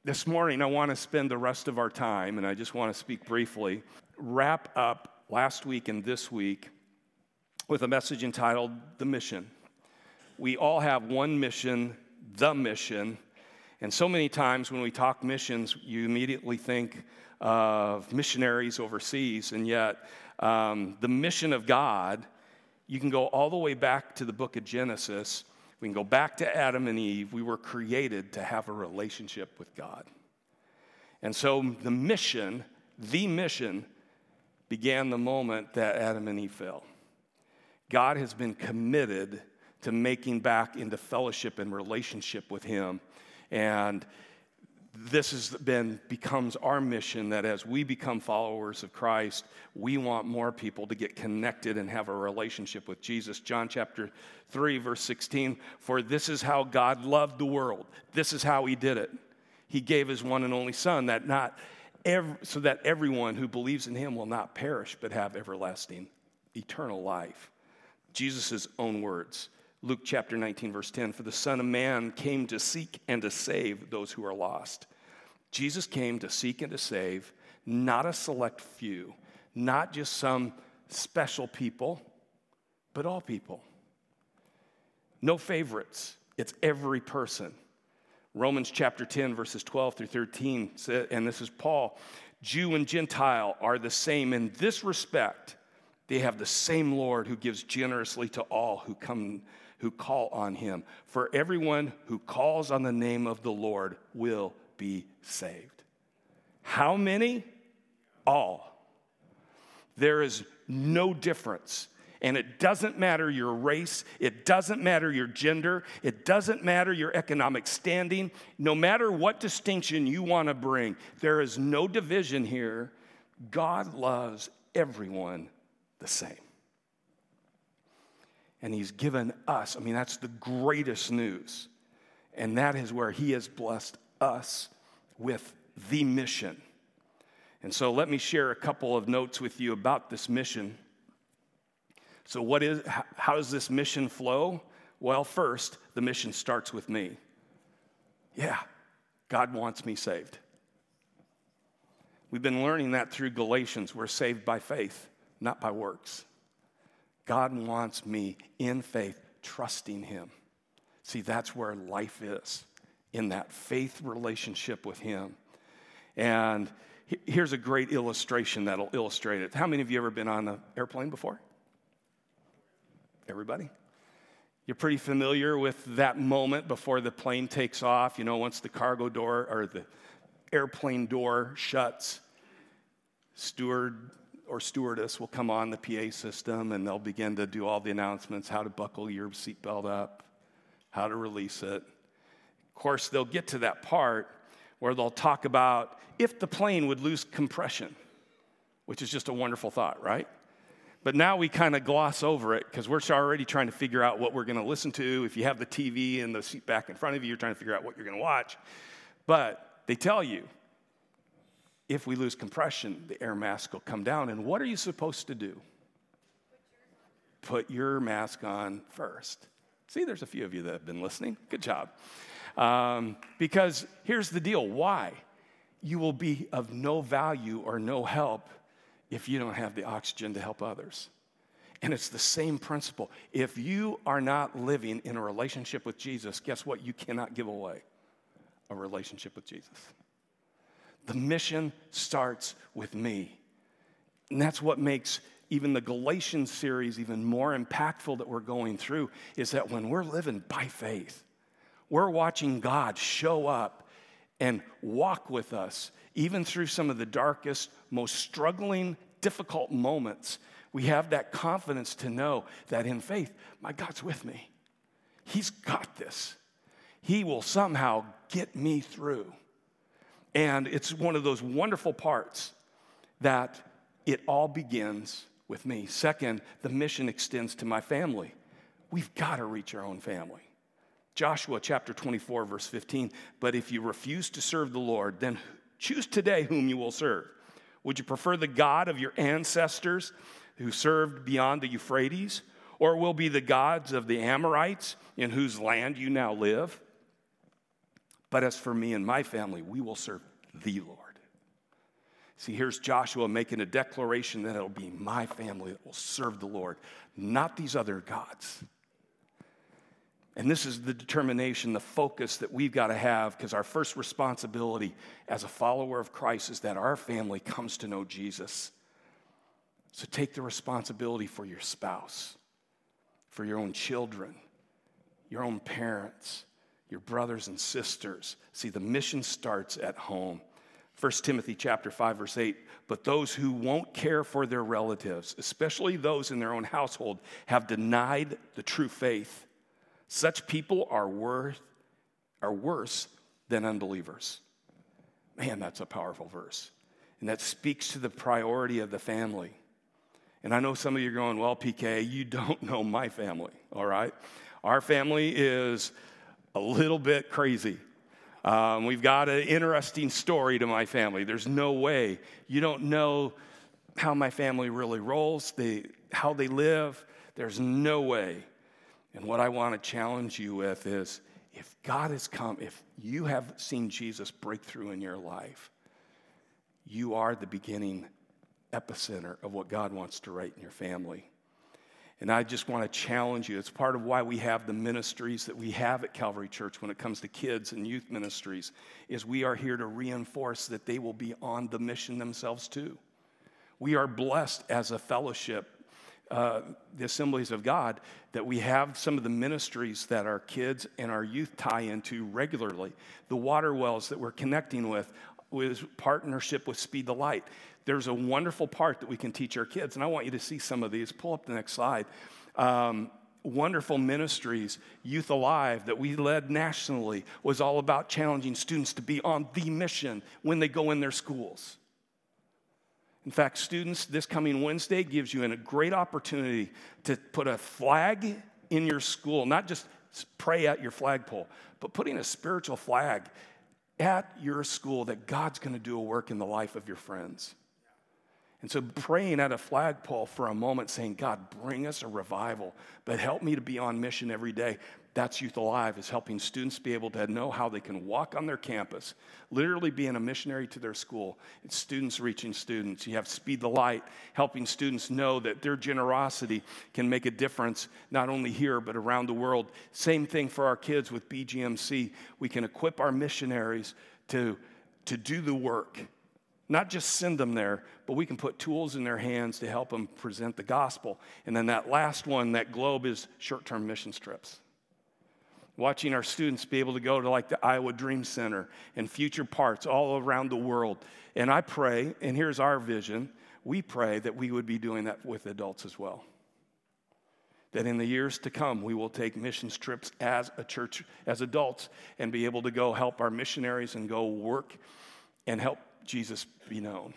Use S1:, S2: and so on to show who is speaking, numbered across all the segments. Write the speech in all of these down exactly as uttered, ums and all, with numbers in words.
S1: This morning, I want to spend the rest of our time, and I just want to speak briefly, wrap up last week and this week with a message entitled The Mission. We all have one mission, the mission, and so many times when we talk missions, you immediately think of missionaries overseas, and yet um, the mission of God, you can go all the way back to the book of Genesis. We can go back to Adam and Eve. We were created to have a relationship with God. And so the mission, the mission, began the moment that Adam and Eve fell. God has been committed to making back into fellowship and relationship with him. And this has been, becomes our mission, that as we become followers of Christ, we want more people to get connected and have a relationship with Jesus. John chapter three, verse sixteen, for this is how God loved the world. This is how he did it. He gave his one and only son, that not every, so that everyone who believes in him will not perish, but have everlasting, eternal life. Jesus' own words. Luke chapter nineteen, verse ten, for the Son of Man came to seek and to save those who are lost. Jesus came to seek and to save, not a select few, not just some special people, but all people. No favorites. It's every person. Romans chapter ten, verses twelve through thirteen, and this is Paul, Jew and Gentile are the same in this respect. They have the same Lord who gives generously to all who come who call on him. For everyone who calls on the name of the Lord will be saved. How many? All. There is no difference. And it doesn't matter your race. It doesn't matter your gender. It doesn't matter your economic standing. No matter what distinction you want to bring, there is no division here. God loves everyone the same. And he's given us, I mean, that's the greatest news. And that is where he has blessed us with the mission. And so let me share a couple of notes with you about this mission. So what is, how does this mission flow? Well, first, the mission starts with me. Yeah, God wants me saved. We've been learning that through Galatians. We're saved by faith, not by works. God wants me in faith, trusting him. See, that's where life is, in that faith relationship with him. And here's a great illustration that'll illustrate it. How many of you ever been on an airplane before? Everybody? You're pretty familiar with that moment before the plane takes off. You know, once the cargo door or the airplane door shuts, steward or stewardess will come on the P A system and they'll begin to do all the announcements, how to buckle your seatbelt up, how to release it. Of course, they'll get to that part where they'll talk about if the plane would lose compression, which is just a wonderful thought, right? But now we kind of gloss over it because we're already trying to figure out what we're going to listen to. If you have the T V and the seat back in front of you, you're trying to figure out what you're going to watch. But they tell you, if we lose compression, the air mask will come down. And what are you supposed to do? Put your mask on first. See, there's a few of you that have been listening. Good job. Um, because here's the deal. Why? You will be of no value or no help if you don't have the oxygen to help others. And it's the same principle. If you are not living in a relationship with Jesus, guess what? You cannot give away a relationship with Jesus. The mission starts with me. And that's what makes even the Galatians series even more impactful that we're going through, is that when we're living by faith, we're watching God show up and walk with us, even through some of the darkest, most struggling, difficult moments. We have that confidence to know that in faith, my God's with me. He's got this. He will somehow get me through. And it's one of those wonderful parts that it all begins with me. Second, the mission extends to my family. We've got to reach our own family. Joshua chapter twenty-four, verse fifteen, but if you refuse to serve the Lord, then choose today whom you will serve. Would you prefer the God of your ancestors who served beyond the Euphrates, or will be the gods of the Amorites in whose land you now live? But as for me and my family, we will serve the Lord. See, here's Joshua making a declaration that it'll be my family that will serve the Lord, not these other gods. And this is the determination, the focus that we've got to have, because our first responsibility as a follower of Christ is that our family comes to know Jesus. So take the responsibility for your spouse, for your own children, your own parents, your brothers and sisters. See, the mission starts at home. First Timothy chapter five, verse eight, but those who won't care for their relatives, especially those in their own household, have denied the true faith. Such people are worth, are worse than unbelievers. Man, that's a powerful verse. And that speaks to the priority of the family. And I know some of you are going, well, P K, you don't know my family, all right? Our family is a little bit crazy. Um, we've got an interesting story to my family. There's no way. You don't know how my family really rolls, they, how they live. There's no way. And what I want to challenge you with is, if God has come, if you have seen Jesus break through in your life, you are the beginning epicenter of what God wants to write in your family. And I just want to challenge you. It's part of why we have the ministries that we have at Calvary Church when it comes to kids and youth ministries, is we are here to reinforce that they will be on the mission themselves too. We are blessed as a fellowship, uh, the Assemblies of God, that we have some of the ministries that our kids and our youth tie into regularly. The water wells that we're connecting with, with partnership with Speed the Light. There's a wonderful part that we can teach our kids, and I want you to see some of these. Pull up the next slide. Um, wonderful ministries, Youth Alive, that we led nationally, was all about challenging students to be on the mission when they go in their schools. In fact, students, this coming Wednesday gives you a great opportunity to put a flag in your school, not just pray at your flagpole, but putting a spiritual flag at your school that God's going to do a work in the life of your friends. And so praying at a flagpole for a moment, saying, God, bring us a revival, but help me to be on mission every day. That's Youth Alive, is helping students be able to know how they can walk on their campus, literally being a missionary to their school. It's students reaching students. You have Speed the Light, helping students know that their generosity can make a difference, not only here, but around the world. Same thing for our kids with B G M C. We can equip our missionaries to, to do the work. Not just send them there, but we can put tools in their hands to help them present the gospel. And then that last one, that globe, is short-term mission trips. Watching our students be able to go to like the Iowa Dream Center and future parts all around the world. And I pray, and here's our vision, we pray that we would be doing that with adults as well. That in the years to come, we will take missions trips as a church, as adults, and be able to go help our missionaries and go work and help Jesus be known.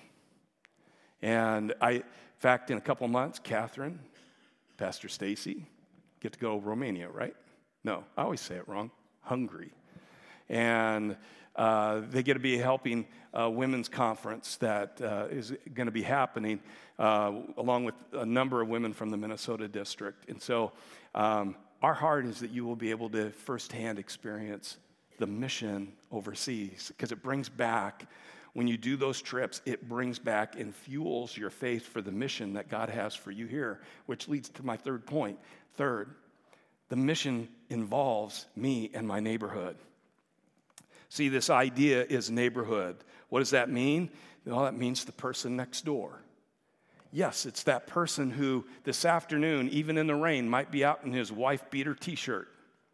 S1: And I, in fact, in a couple of months, Catherine, Pastor Stacy, get to go to Romania, right? No, I always say it wrong. Hungary. And uh, they get to be helping a women's conference that uh, is going to be happening uh, along with a number of women from the Minnesota district. And so um, our heart is that you will be able to firsthand experience the mission overseas, because it brings back, when you do those trips, it brings back and fuels your faith for the mission that God has for you here, which leads to my third point. Third, the mission involves me and my neighborhood. See, this idea is neighborhood. What does that mean? Well, that means the person next door. Yes, it's that person who this afternoon, even in the rain, might be out in his wife-beater t-shirt.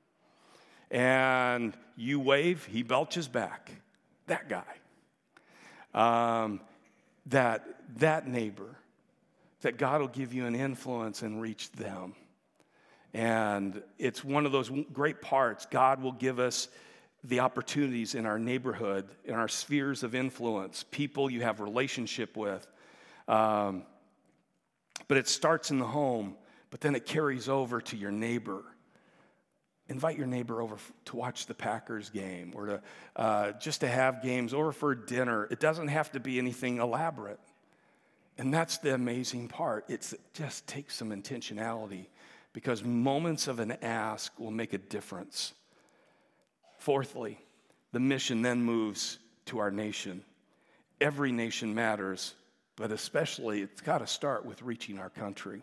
S1: And you wave, he belches back. That guy. Um, that, that neighbor. That God will give you an influence and reach them. And it's one of those great parts. God will give us the opportunities in our neighborhood, in our spheres of influence, people you have relationship with. Um, but it starts in the home, but then it carries over to your neighbor. Invite your neighbor over to watch the Packers game, or to uh, just to have games over for dinner. It doesn't have to be anything elaborate. And that's the amazing part. It's, it just takes some intentionality, because moments of an ask will make a difference. Fourthly, The mission then moves to our nation. Every nation matters, but especially it's got to start with reaching our country.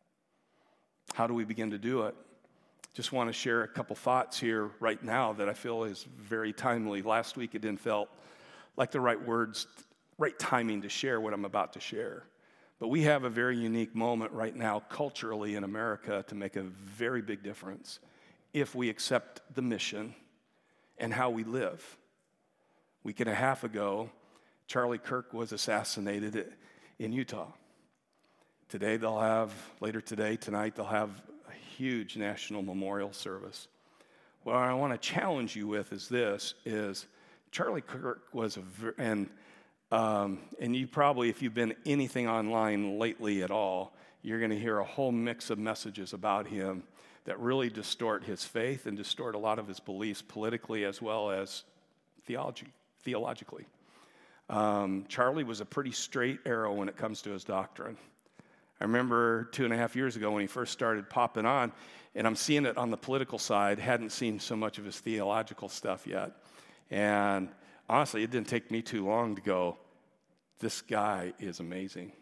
S1: How do we begin to do it? Just want to share a couple thoughts here right now that I feel is very timely. Last week it didn't feel like the right words, right timing to share what I'm about to share. But we have a very unique moment right now culturally in America to make a very big difference if we accept the mission and how we live. A week and a half ago, Charlie Kirk was assassinated in Utah. Today they'll have, later today, tonight, they'll have a huge national memorial service. What I want to challenge you with is this, is Charlie Kirk was, a, and um, and you probably, if you've been anything online lately at all, you're going to hear a whole mix of messages about him that really distort his faith and distort a lot of his beliefs politically as well as theology, theologically. Um, Charlie was a pretty straight arrow when it comes to his doctrine. I remember two and a half years ago when he first started popping on, and I'm seeing it on the political side, hadn't seen so much of his theological stuff yet. And honestly, it didn't take me too long to go, this guy is amazing.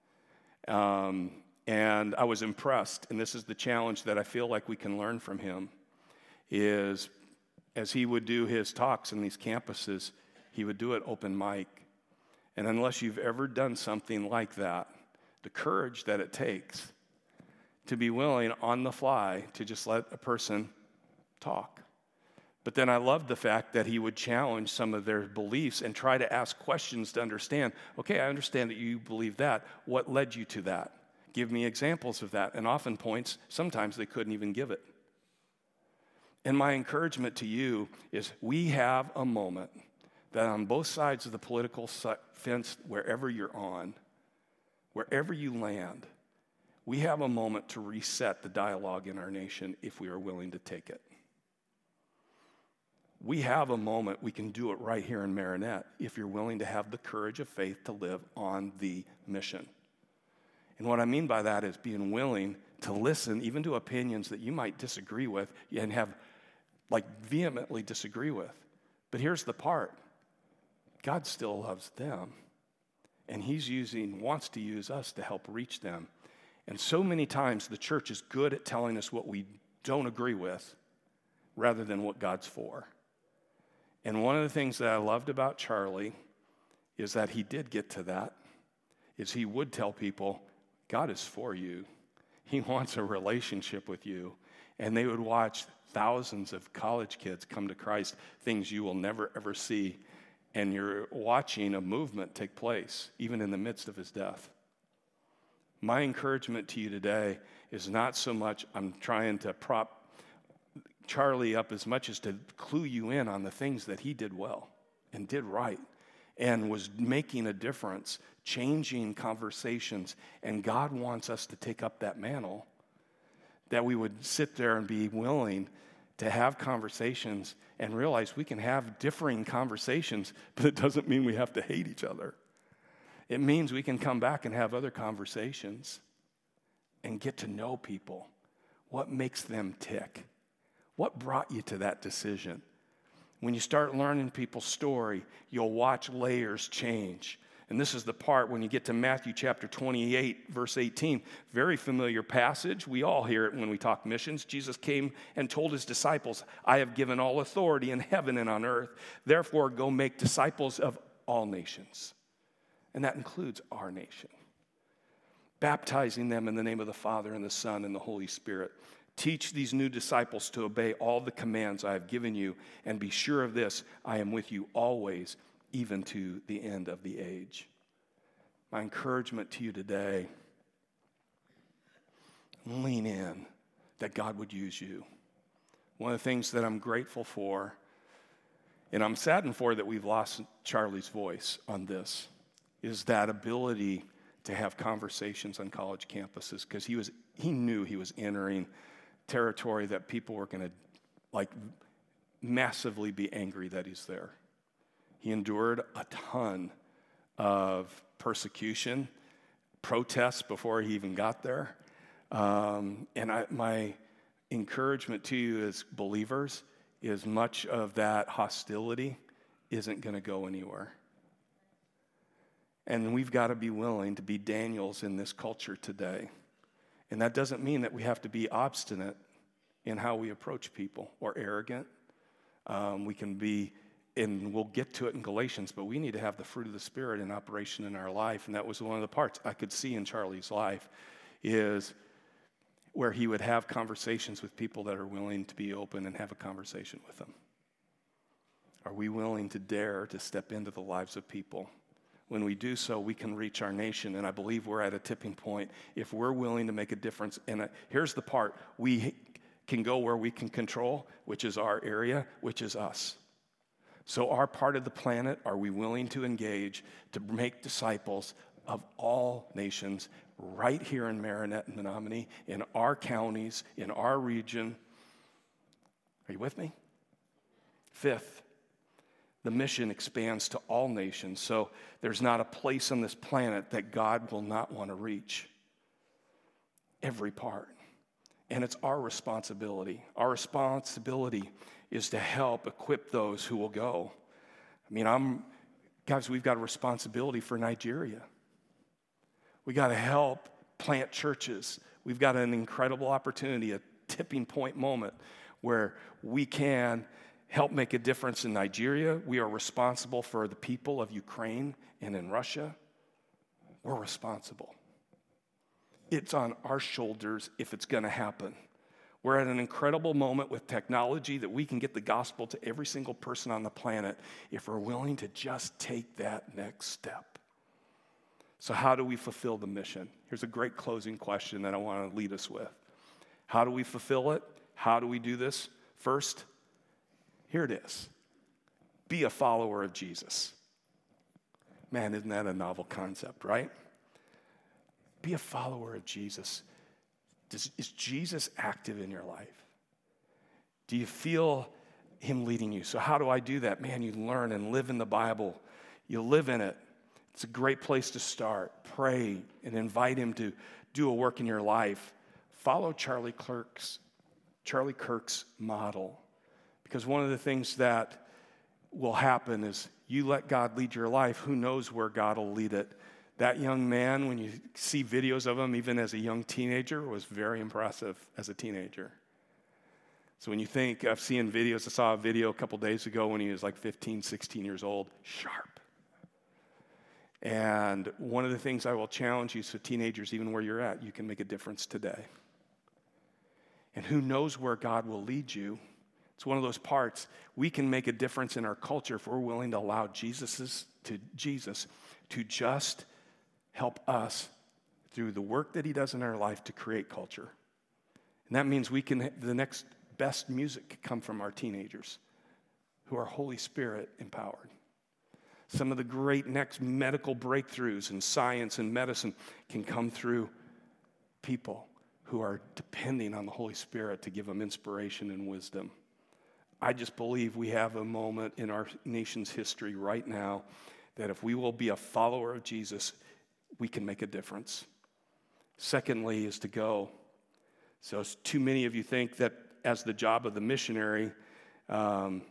S1: Um, and I was impressed, and this is the challenge that I feel like we can learn from him, is as he would do his talks in these campuses, he would do it open mic. And unless you've ever done something like that, the courage that it takes to be willing on the fly to just let a person talk. But then I loved the fact that he would challenge some of their beliefs and try to ask questions to understand, okay, I understand that you believe that. What led you to that? Give me examples of that. And often points, sometimes they couldn't even give it. And my encouragement to you is we have a moment that on both sides of the political fence, wherever you're on, wherever you land, we have a moment to reset the dialogue in our nation if we are willing to take it. We have a moment, we can do it right here in Marinette if you're willing to have the courage of faith to live on the mission. And what I mean by that is being willing to listen even to opinions that you might disagree with and have, like, vehemently disagree with. But here's the part. God still loves them. And he's using, wants to use us to help reach them. And so many times the church is good at telling us what we don't agree with rather than what God's for. And one of the things that I loved about Charlie is that he did get to that, is he would tell people, God is for you. He wants a relationship with you. And they would watch thousands of college kids come to Christ, things you will never, ever see. And you're watching a movement take place, even in the midst of his death. My encouragement to you today is not so much I'm trying to prop Charlie up as much as to clue you in on the things that he did well and did right and was making a difference, changing conversations. And God wants us to take up that mantle, that we would sit there and be willing to have conversations and realize we can have differing conversations, but it doesn't mean we have to hate each other. It means we can come back and have other conversations and get to know people. What makes them tick? What brought you to that decision? When you start learning people's story, you'll watch layers change. And this is the part when you get to Matthew chapter twenty-eight, verse eighteen. Very familiar passage. We all hear it when we talk missions. Jesus came and told his disciples, I have given all authority in heaven and on earth. Therefore, go make disciples of all nations. And that includes our nation. Baptizing them in the name of the Father and the Son and the Holy Spirit. Teach these new disciples to obey all the commands I have given you, and be sure of this, I am with you always, even to the end of the age. My encouragement to you today, lean in that God would use you. One of the things that I'm grateful for, and I'm saddened for that we've lost Charlie's voice on this, is that ability to have conversations on college campuses, because he was he knew he was entering territory that people were going to like massively be angry that he's there. He endured a ton of persecution, protests before he even got there. Um, and I, my encouragement to you as believers is much of that hostility isn't going to go anywhere. And we've got to be willing to be Daniels in this culture today. And that doesn't mean that we have to be obstinate in how we approach people or arrogant. Um, we can be, and we'll get to it in Galatians, but we need to have the fruit of the Spirit in operation in our life. And that was one of the parts I could see in Charlie's life, is where he would have conversations with people that are willing to be open and have a conversation with them. Are we willing to dare to step into the lives of people? When we do so, we can reach our nation, and I believe we're at a tipping point. If we're willing to make a difference, and here's the part, we can go where we can control, which is our area, which is us. So our part of the planet, are we willing to engage to make disciples of all nations right here in Marinette and Menominee, in our counties, in our region? Are you with me? Fifth, the mission expands to all nations. So there's not a place on this planet that God will not want to reach. Every part. And it's our responsibility. Our responsibility is to help equip those who will go. I mean, I'm, guys, we've got a responsibility for Nigeria. We got to help plant churches. We've got an incredible opportunity, a tipping point moment where we can help make a difference in Nigeria. We are responsible for the people of Ukraine and in Russia. We're responsible. It's on our shoulders if it's going to happen. We're at an incredible moment with technology that we can get the gospel to every single person on the planet if we're willing to just take that next step. So how do we fulfill the mission? Here's a great closing question that I want to lead us with. How do we fulfill it? How do we do this? First, here it is. Be a follower of Jesus. Man, isn't that a novel concept, right? Be a follower of Jesus. Does, is Jesus active in your life? Do you feel him leading you? So how do I do that? Man, you learn and live in the Bible. You live in it. It's a great place to start. Pray and invite him to do a work in your life. Follow Charlie Kirk's, Charlie Kirk's model. Because one of the things that will happen is you let God lead your life, who knows where God will lead it. That young man, when you see videos of him, even as a young teenager, was very impressive as a teenager. So when you think, I've seen videos, I saw a video a couple days ago when he was like fifteen, sixteen years old, sharp. And one of the things I will challenge you, so teenagers, even where you're at, you can make a difference today. And who knows where God will lead you. It's one of those parts. We can make a difference in our culture if we're willing to allow Jesus's, to Jesus to just help us through the work that he does in our life to create culture. And that means we can, the next best music can come from our teenagers who are Holy Spirit empowered. Some of the great next medical breakthroughs in science and medicine can come through people who are depending on the Holy Spirit to give them inspiration and wisdom. I just believe we have a moment in our nation's history right now that if we will be a follower of Jesus, we can make a difference. Secondly is to go. So too many of you think that as the job of the missionary, um,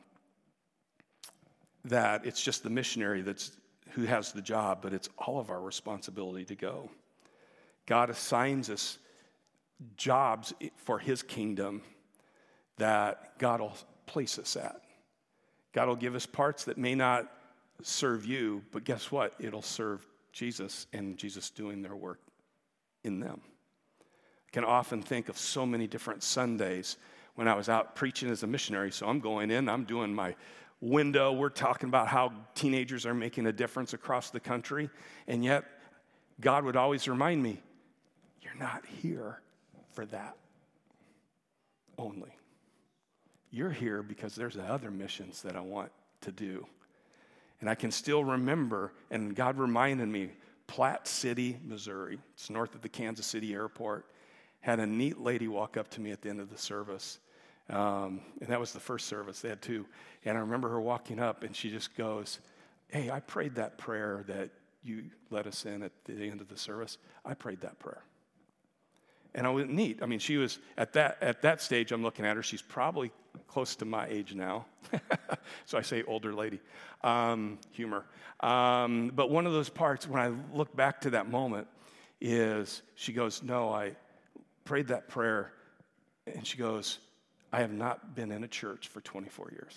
S1: that it's just the missionary that's who has the job, but it's all of our responsibility to go. God assigns us jobs for his kingdom that God will place us at. God will give us parts that may not serve you, but guess what? It'll serve Jesus and Jesus doing their work in them. I can often think of so many different Sundays when I was out preaching as a missionary. So I'm going in, I'm doing my window. We're talking about how teenagers are making a difference across the country. And yet, God would always remind me, you're not here for that only. You're here because there's other missions that I want to do. And I can still remember, and God reminded me, Platte City, Missouri. It's north of the Kansas City airport. Had a neat lady walk up to me at the end of the service. Um, and that was the first service. They had two. And I remember her walking up, and she just goes, hey, I prayed that prayer that you led us in at the end of the service. I prayed that prayer. And I went, neat. I mean, she was, at that at that stage, I'm looking at her, she's probably close to my age now. So I say older lady. Um, humor. Um, but one of those parts, when I look back to that moment, is she goes, no, I prayed that prayer. And she goes, I have not been in a church for twenty-four years.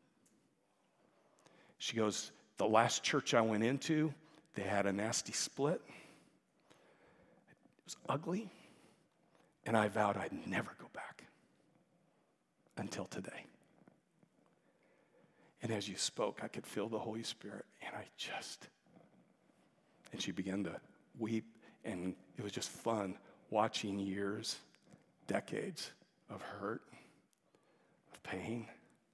S1: She goes, the last church I went into, they had a nasty split. It was ugly. And I vowed I'd never go back until today. And as you spoke, I could feel the Holy Spirit, and I just, and she began to weep, and it was just fun watching years, decades of hurt, of pain,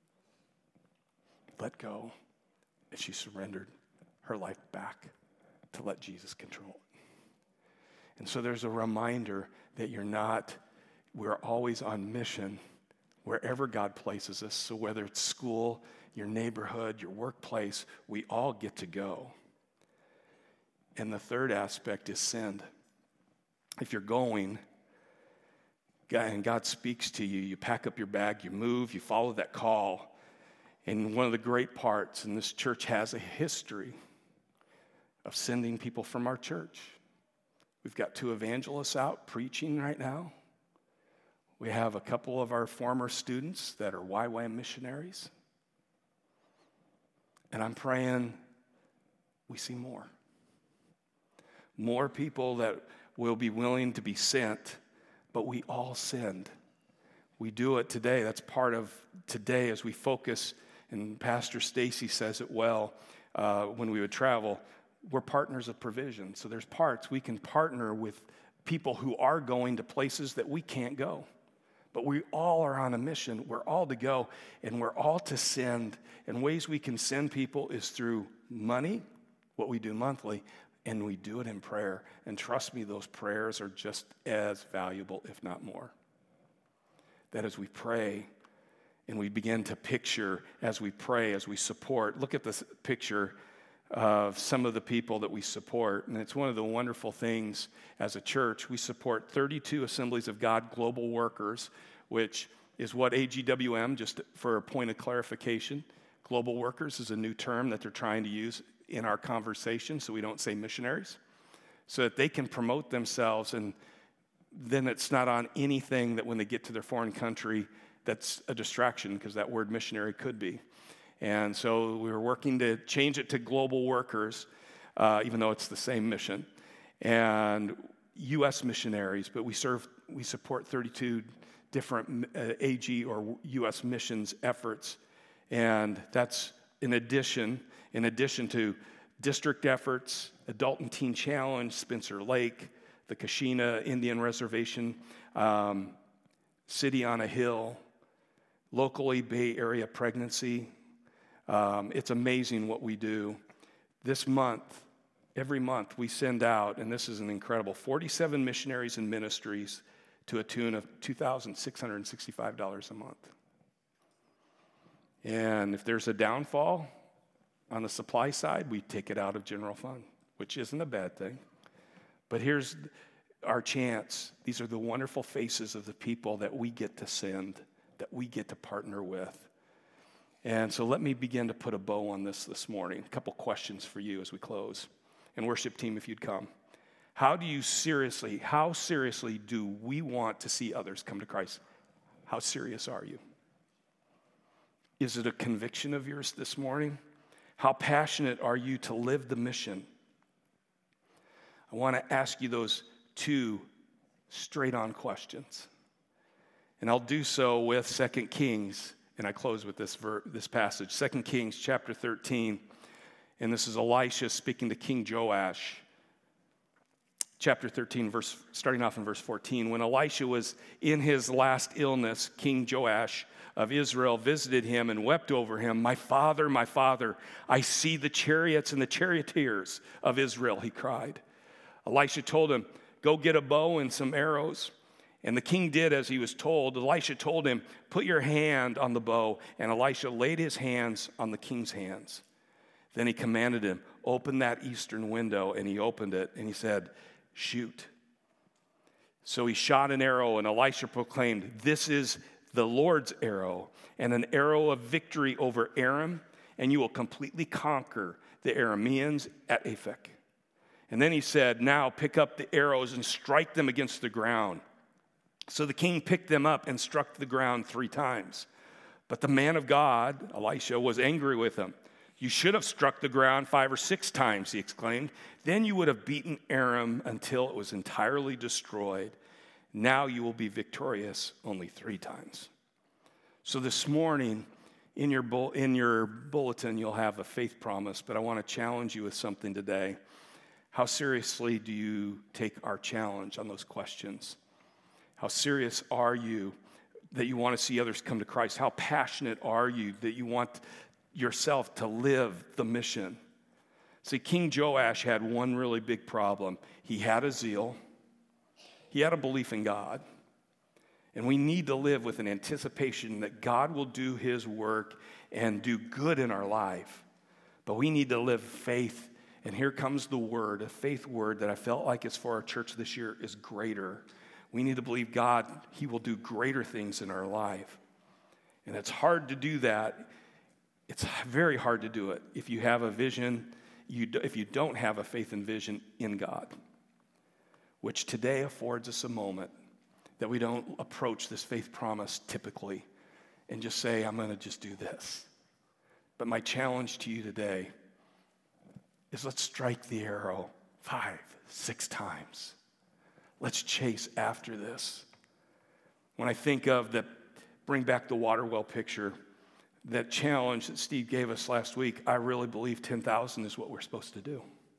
S1: let go, and she surrendered her life back to let Jesus control it. And so there's a reminder that you're not, we're always on mission wherever God places us. So whether it's school, your neighborhood, your workplace, we all get to go. And the third aspect is send. If you're going, and God speaks to you, you pack up your bag, you move, you follow that call. And one of the great parts, and this church has a history of sending people from our church. We've got two evangelists out preaching right now. We have a couple of our former students that are Y WAM missionaries. And I'm praying we see more. More people that will be willing to be sent, but we all send. We do it today. That's part of today as we focus, and Pastor Stacy says it well uh, when we would travel. We're partners of provision. So there's parts we can partner with people who are going to places that we can't go. But we all are on a mission. We're all to go, and we're all to send. And ways we can send people is through money, what we do monthly, and we do it in prayer. And trust me, those prayers are just as valuable, if not more. That as we pray, and we begin to picture as we pray, as we support. Look at this picture of some of the people that we support. And it's one of the wonderful things as a church. We support thirty-two Assemblies of God global workers, which is what A G W M, just for a point of clarification, global workers is a new term that they're trying to use in our conversation so we don't say missionaries, so that they can promote themselves, and then it's not on anything that when they get to their foreign country that's a distraction, because that word missionary could be. And so we were working to change it to global workers, uh, even though it's the same mission, and U S missionaries. But we serve, we support thirty-two different uh, A G or U S missions efforts, and that's in addition, in addition to district efforts, Adult and Teen Challenge, Spencer Lake, the Kashina Indian Reservation, um, City on a Hill, locally Bay Area Pregnancy. Um, it's amazing what we do. This month, every month, we send out, and this is an incredible, forty-seven missionaries and ministries to a tune of two thousand six hundred sixty-five dollars a month. And if there's a downfall on the supply side, we take it out of general fund, which isn't a bad thing. But here's our chance. These are the wonderful faces of the people that we get to send, that we get to partner with. And so let me begin to put a bow on this this morning. A couple questions for you as we close. And worship team, if you'd come. How do you seriously, how seriously do we want to see others come to Christ? How serious are you? Is it a conviction of yours this morning? How passionate are you to live the mission? I want to ask you those two straight-on questions. And I'll do so with Second Kings, and I close with this ver- this passage, Second Kings chapter thirteen, and this is Elisha speaking to King Joash. Chapter thirteen, verse, starting off in verse fourteen. When Elisha was in his last illness, King Joash of Israel visited him and wept over him. My father, my father, I see the chariots and the charioteers of Israel, he cried. Elisha told him, go get a bow and some arrows. And the king did as he was told. Elisha told him, put your hand on the bow. And Elisha laid his hands on the king's hands. Then he commanded him, open that eastern window. And he opened it, and he said, shoot. So he shot an arrow, and Elisha proclaimed, "This is the Lord's arrow, and an arrow of victory over Aram, and you will completely conquer the Arameans at Aphek." And then he said, "Now pick up the arrows and strike them against the ground." So the king picked them up and struck the ground three times. But the man of God, Elisha, was angry with him. "You should have struck the ground five or six times," he exclaimed. "Then you would have beaten Aram until it was entirely destroyed. Now you will be victorious only three times." So this morning, in your, bull, in your bulletin, you'll have a faith promise, but I want to challenge you with something today. How seriously do you take our challenge on those questions? How serious are you that you want to see others come to Christ? How passionate are you that you want yourself to live the mission? See, King Joash had one really big problem. He had a zeal. He had a belief in God. And we need to live with an anticipation that God will do his work and do good in our life. But we need to live faith. And here comes the word, a faith word that I felt like is for our church this year, is greater. We need to believe God, he will do greater things in our life. And it's hard to do that. It's very hard to do it if you have a vision, you do, if you don't have a faith and vision in God, which today affords us a moment that we don't approach this faith promise typically and just say, "I'm going to just do this." But my challenge to you today is, let's strike the arrow five, six times. Let's chase after this. When I think of the, bring back the water well picture, that challenge that Steve gave us last week, I really believe ten thousand is what we're supposed to do.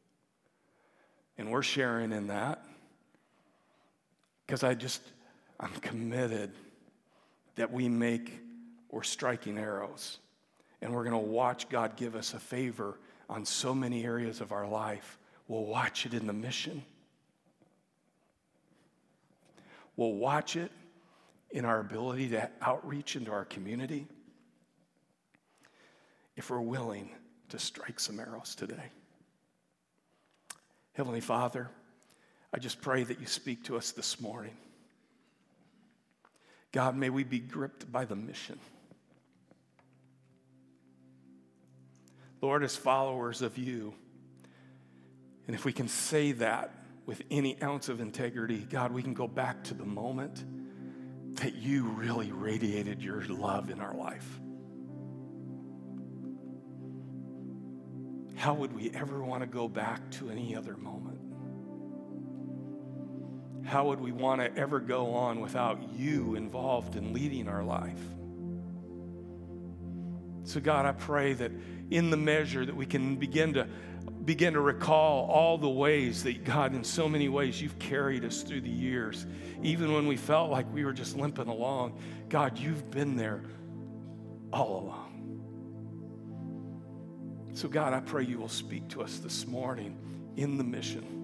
S1: And we're sharing in that because I just, I'm committed that we make, we're striking arrows. And we're going to watch God give us a favor on so many areas of our life. We'll watch it in the mission. We'll watch it in our ability to outreach into our community if we're willing to strike some arrows today. Heavenly Father, I just pray that you speak to us this morning. God, may we be gripped by the mission. Lord, as followers of you, and if we can say that with any ounce of integrity, God, we can go back to the moment that you really radiated your love in our life. How would we ever want to go back to any other moment? How would we want to ever go on without you involved in leading our life? So God, I pray that in the measure that we can begin to begin to recall all the ways that, God, in so many ways you've carried us through the years, even when we felt like we were just limping along. God, you've been there all along. So God, I pray you will speak to us this morning in the mission.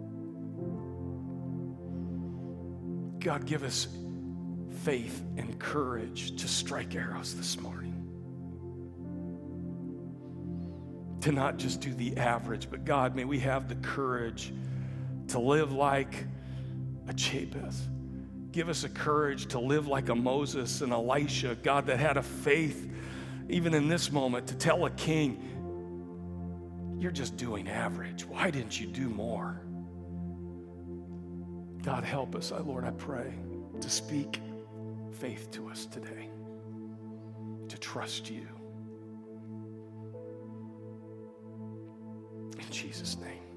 S1: God, give us faith and courage to strike arrows this morning. To not just do the average, but God, may we have the courage to live like a Jabez. Give us a courage to live like a Moses and Elisha, God, that had a faith, even in this moment, to tell a king, "You're just doing average. Why didn't you do more?" God, help us, Lord, I pray, to speak faith to us today, to trust you. In Jesus' name.